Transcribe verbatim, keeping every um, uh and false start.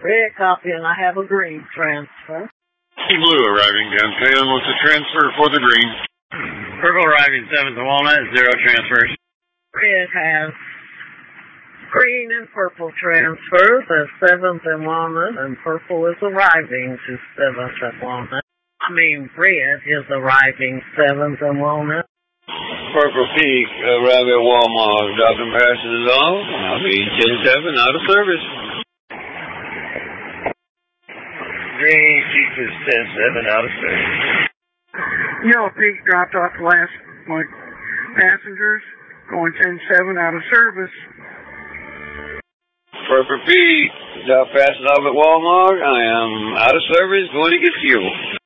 Red copy, and I have a green transfer. Blue arriving downtown with the transfer for the green. Purple arriving seventh and Walnut, zero transfers. Red has green and purple transfers at seventh and Walnut, and purple is arriving to seventh and Walnut. I mean, red is arriving seventh and Walnut. Purple Peak arriving at Walmart, dropping passengers off. I mean, ten seven out of service. Green Peak is ten seven out of service. Yellow Peak dropped off the last like, passengers, going ten seven out of service. Purple Peak, drop passing off at Walmart. I am out of service, going to get fuel.